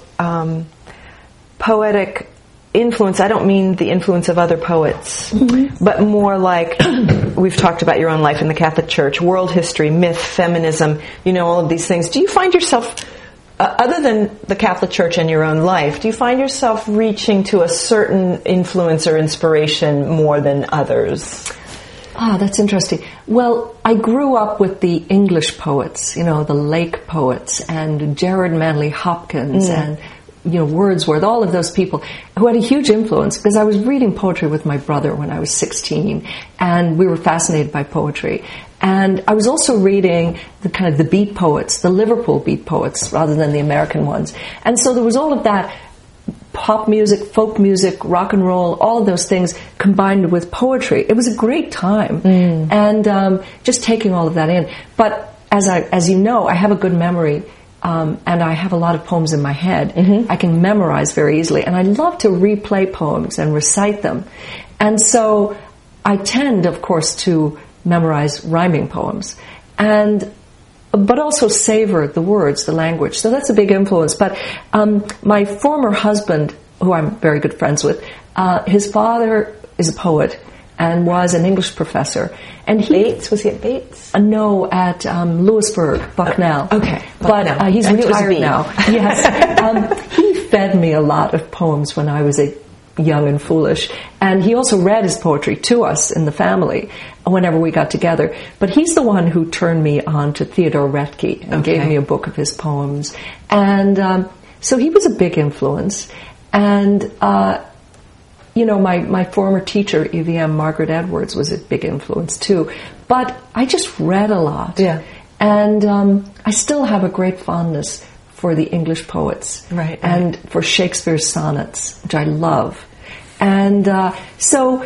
poetic influence. I don't mean the influence of other poets, but more like we've talked about your own life in the Catholic Church, world history, myth, feminism, all of these things. Do you find yourself, other than the Catholic Church and your own life, do you find yourself reaching to a certain influence or inspiration more than others? That's interesting. Well, I grew up with the English poets, the Lake poets, and Gerard Manley Hopkins, and Wordsworth, all of those people who had a huge influence, because I was reading poetry with my brother when I was 16, and we were fascinated by poetry. And I was also reading the beat poets, the Liverpool beat poets, rather than the American ones. And so there was all of that pop music, folk music, rock and roll, all of those things combined with poetry. It was a great time, and just taking all of that in. But as you know, I have a good memory, and I have a lot of poems in my head. I can memorize very easily, and I love to replay poems and recite them. And so I tend, of course, to memorize rhyming poems, but also savor the words, the language. So that's a big influence. But my former husband, who I'm very good friends with, his father is a poet and was an English professor. And Bates? Was he at Bates? No, at Lewisburg, Bucknell. Okay. But he's retired now. Yes. He fed me a lot of poems when I was young and foolish. And he also read his poetry to us in the family whenever we got together. But he's the one who turned me on to Theodore Roethke and gave me a book of his poems. And so he was a big influence. And, my former teacher, EVM, Margaret Edwards, was a big influence too. But I just read a lot. Yeah. And I still have a great fondness for the English poets. Right. And for Shakespeare's sonnets, which I love. And so,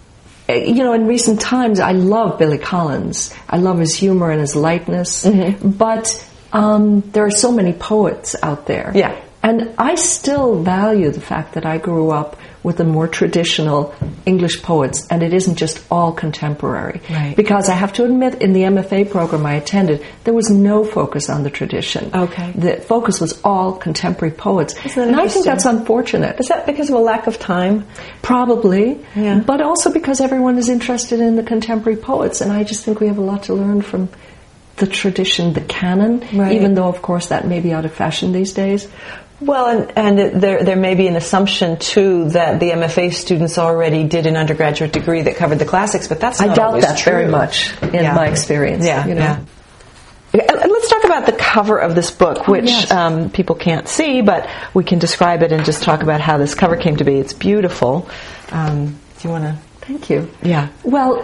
in recent times, I love Billy Collins. I love his humor and his lightness. But there are so many poets out there. Yeah. And I still value the fact that I grew up with the more traditional English poets, and it isn't just all contemporary. Right. Because I have to admit, in the MFA program I attended, there was no focus on the tradition. Okay. The focus was all contemporary poets. And I think that's unfortunate. Is that because of a lack of time? Probably. Yeah. But also because everyone is interested in the contemporary poets, and I just think we have a lot to learn from the tradition, the canon, even though, of course, that may be out of fashion these days. Well, and there may be an assumption, too, that the MFA students already did an undergraduate degree that covered the classics, but that's not always true. I doubt that very much in my experience. Yeah. Let's talk about the cover of this book, which people can't see, but we can describe it and just talk about how this cover came to be. It's beautiful. Do you want to... Thank you. Yeah. Well,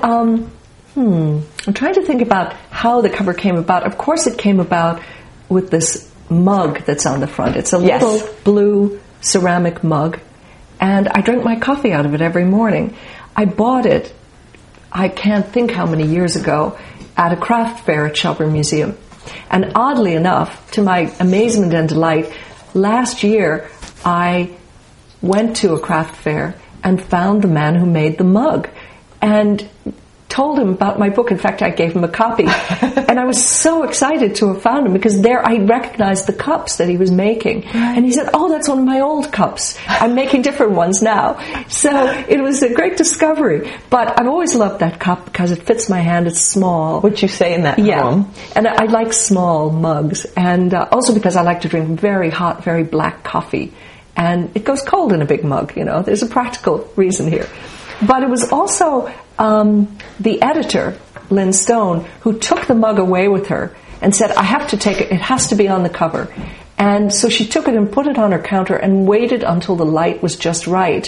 I'm trying to think about how the cover came about. Of course, it came about with this mug that's on the front. It's a little blue ceramic mug, and I drink my coffee out of it every morning. I bought it, I can't think how many years ago, at a craft fair at Shelburne Museum. And oddly enough, to my amazement and delight, last year I went to a craft fair and found the man who made the mug and told him about my book. In fact, I gave him a copy. And I was so excited to have found him because there I recognized the cups that he was making. Right. And he said, "Oh, that's one of my old cups. I'm making different ones now." So it was a great discovery. But I've always loved that cup because it fits my hand. It's small. What you say in that poem. And I like small mugs. And also because I like to drink very hot, very black coffee. And it goes cold in a big mug, There's a practical reason here. But it was also the editor, Lynn Stone, who took the mug away with her and said, "I have to take it. It has to be on the cover." And so she took it and put it on her counter and waited until the light was just right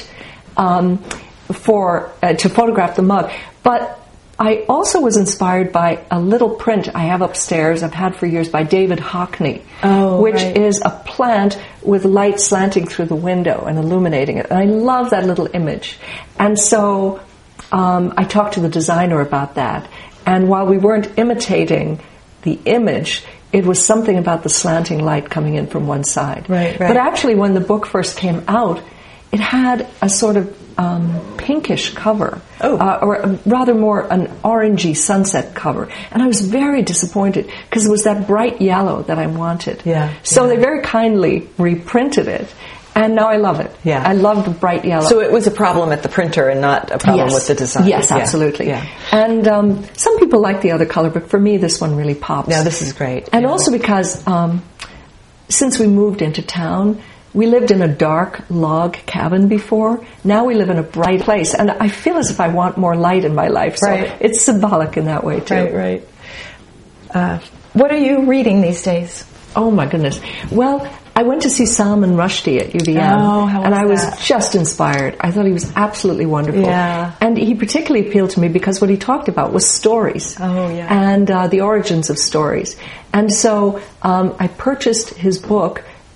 to photograph the mug. But I also was inspired by a little print I have upstairs, I've had for years, by David Hockney, which is a plant with light slanting through the window and illuminating it. And I love that little image. And so I talked to the designer about that. And while we weren't imitating the image, it was something about the slanting light coming in from one side. Right. But actually, when the book first came out, it had a sort of pinkish cover, or rather more an orangey sunset cover. And I was very disappointed because it was that bright yellow that I wanted. So they very kindly reprinted it. And now I love it. I love the bright yellow. So it was a problem at the printer and not a problem with the design. Yes, absolutely. And some people like the other color, but for me this one really pops. No, this is great. And also because since we moved into town, we lived in a dark log cabin before. Now we live in a bright place. And I feel as if I want more light in my life. So it's symbolic in that way, too. Right. What are you reading these days? Oh, my goodness. Well, I went to see Salman Rushdie at UVM. And I was just inspired. I thought he was absolutely wonderful. And he particularly appealed to me because what he talked about was stories. And the origins of stories. And so I purchased his book,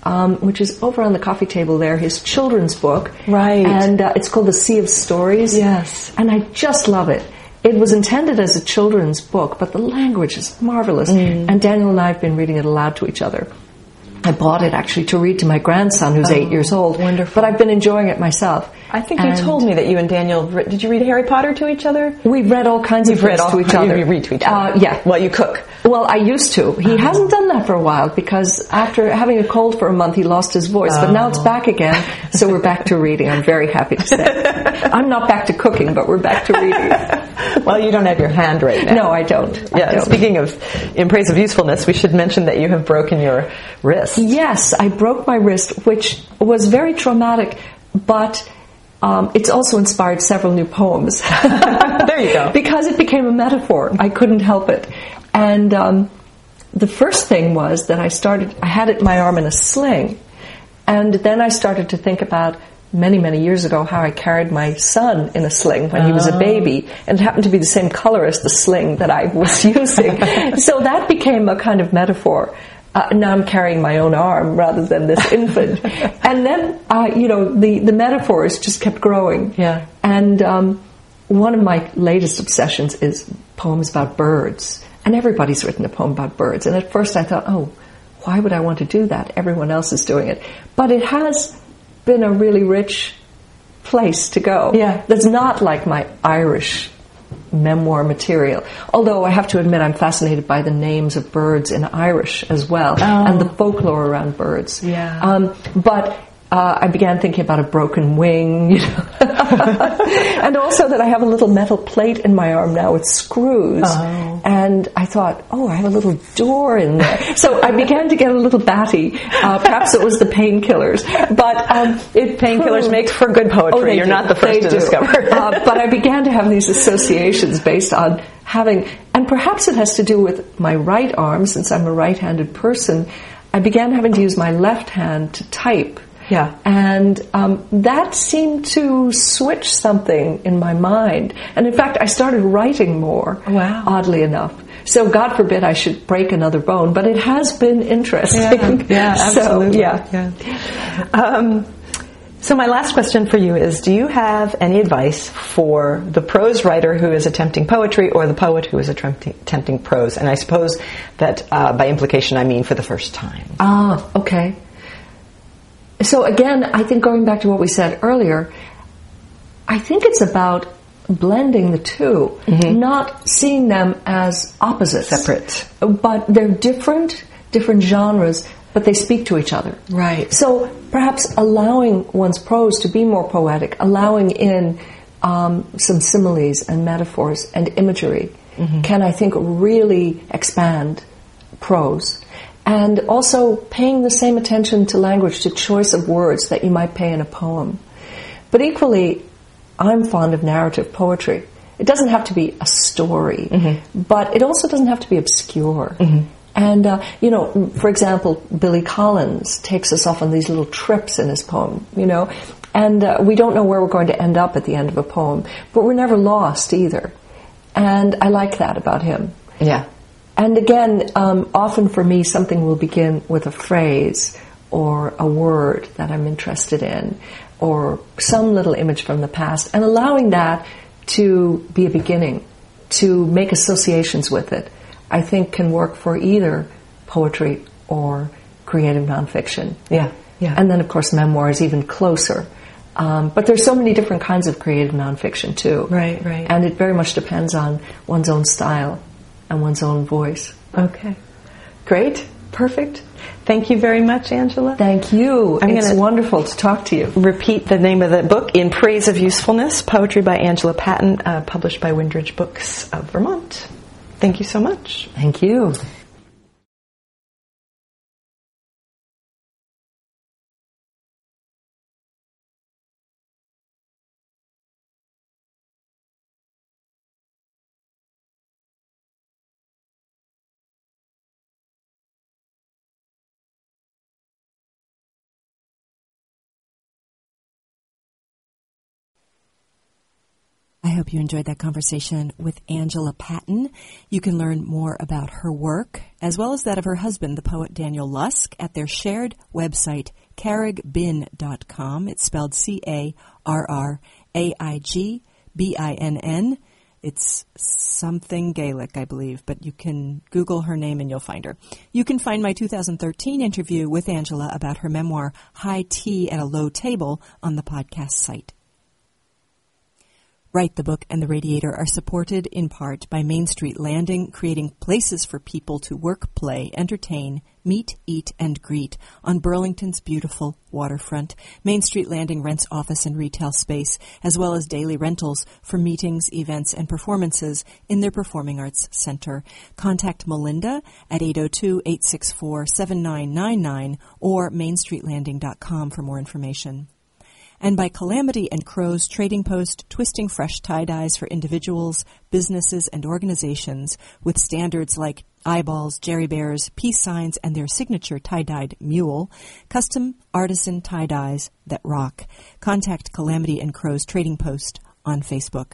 which is over on the coffee table there, his children's book. Right. And it's called The Sea of Stories. Yes. And I just love it. It was intended as a children's book, but the language is marvelous. And Daniel and I have been reading it aloud to each other. I bought it actually to read to my grandson, who's 8 years old. Wonderful. But I've been enjoying it myself. I think you told me that you and Daniel, did you read Harry Potter to each other? We've read all kinds of books to each other. You read to each other? Yeah. Well, you cook. Well, I used to. He hasn't done that for a while because after having a cold for a month, he lost his voice. But now it's back again, so we're back to reading. I'm very happy to say. I'm not back to cooking, but we're back to reading. Well, you don't have your hand right now. No, I don't. Speaking of, in praise of usefulness, we should mention that you have broken your wrist. Yes, I broke my wrist, which was very traumatic, but it's also inspired several new poems. There you go. Because it became a metaphor. I couldn't help it. And the first thing was that I had my arm in a sling. And then I started to think about many, many years ago how I carried my son in a sling when he was a baby. And it happened to be the same color as the sling that I was using. So that became a kind of metaphor. Now I'm carrying my own arm rather than this infant. And then, the metaphors just kept growing. Yeah. And one of my latest obsessions is poems about birds. And everybody's written a poem about birds. And at first I thought, why would I want to do that? Everyone else is doing it. But it has been a really rich place to go. Yeah. That's not like my Irish memoir material. Although I have to admit I'm fascinated by the names of birds in Irish as well, and the folklore around birds. Yeah. But I began thinking about a broken wing, and also that I have a little metal plate in my arm now with screws. And I thought, I have a little door in there. So I began to get a little batty. Perhaps it was the painkillers, but painkillers make for good poetry. You're not the first to discover. But I began to have these associations based on having, and perhaps it has to do with my right arm, since I'm a right-handed person. I began having to use my left hand to type. Yeah. And that seemed to switch something in my mind. And in fact, I started writing more, oddly enough. So God forbid I should break another bone, but it has been interesting. Yeah, absolutely. So, So my last question for you is, do you have any advice for the prose writer who is attempting poetry or the poet who is attempting prose? And I suppose that by implication I mean for the first time. Okay. So again, I think going back to what we said earlier, I think it's about blending the two, not seeing them as opposites. Separate. But they're different genres, but they speak to each other. Right. So perhaps allowing one's prose to be more poetic, allowing in some similes and metaphors and imagery can, I think, really expand prose. And also paying the same attention to language, to choice of words that you might pay in a poem. But equally, I'm fond of narrative poetry. It doesn't have to be a story, but it also doesn't have to be obscure. And, for example, Billy Collins takes us off on these little trips in his poem, and we don't know where we're going to end up at the end of a poem, but we're never lost either. And I like that about him. Yeah. And again, often for me, something will begin with a phrase or a word that I'm interested in or some little image from the past, and allowing that to be a beginning, to make associations with it, I think can work for either poetry or creative nonfiction. Yeah. And then, of course, memoir is even closer. But there's so many different kinds of creative nonfiction, too. Right. And it very much depends on one's own style and one's own voice. Okay. Great. Perfect. Thank you very much, Angela. Thank you. It's wonderful to talk to you. Repeat the name of the book, In Praise of Usefulness, Poetry by Angela Patton, published by Windridge Books of Vermont. Thank you so much. Thank you. I hope you enjoyed that conversation with Angela Patton. You can learn more about her work as well as that of her husband, the poet Daniel Lusk, at their shared website, carraigbinn.com. It's spelled Carraigbinn. It's something Gaelic, I believe, but you can Google her name and you'll find her. You can find my 2013 interview with Angela about her memoir, High Tea at a Low Table, on the podcast site. Write the Book and The Radiator are supported in part by Main Street Landing, creating places for people to work, play, entertain, meet, eat, and greet on Burlington's beautiful waterfront. Main Street Landing rents office and retail space, as well as daily rentals for meetings, events, and performances in their Performing Arts Center. Contact Melinda at 802-864-7999 or mainstreetlanding.com for more information. And by Calamity & Crow's Trading Post, twisting fresh tie-dyes for individuals, businesses, and organizations with standards like eyeballs, Jerry Bears, peace signs, and their signature tie-dyed mule, custom artisan tie-dyes that rock. Contact Calamity & Crow's Trading Post on Facebook.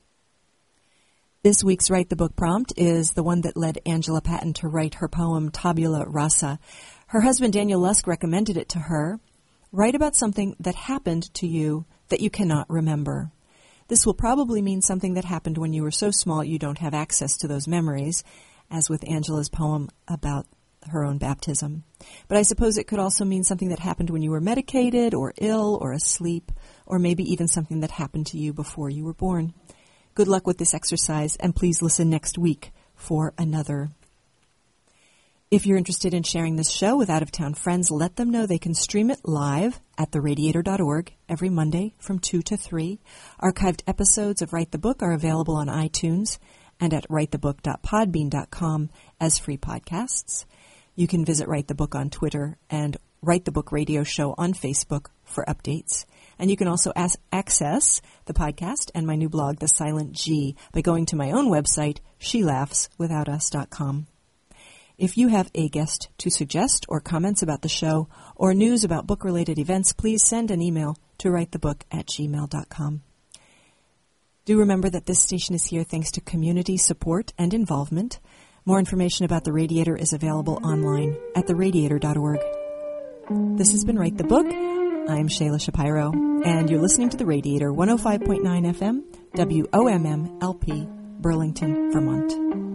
This week's Write the Book prompt is the one that led Angela Patton to write her poem Tabula Rasa. Her husband Daniel Lusk recommended it to her. Write about something that happened to you that you cannot remember. This will probably mean something that happened when you were so small you don't have access to those memories, as with Angela's poem about her own baptism. But I suppose it could also mean something that happened when you were medicated or ill or asleep, or maybe even something that happened to you before you were born. Good luck with this exercise, and please listen next week for another. If you're interested in sharing this show with out-of-town friends, let them know they can stream it live at theradiator.org every Monday from 2 to 3. Archived episodes of Write the Book are available on iTunes and at writethebook.podbean.com as free podcasts. You can visit Write the Book on Twitter and Write the Book Radio Show on Facebook for updates. And you can also access the podcast and my new blog, The Silent G, by going to my own website, shelaughswithoutus.com. If you have a guest to suggest or comments about the show or news about book-related events, please send an email to writethebook@gmail.com. Do remember that this station is here thanks to community support and involvement. More information about The Radiator is available online at theradiator.org. This has been Write the Book. I'm Shayla Shapiro, and you're listening to The Radiator, 105.9 FM, WOMM LP, Burlington, Vermont.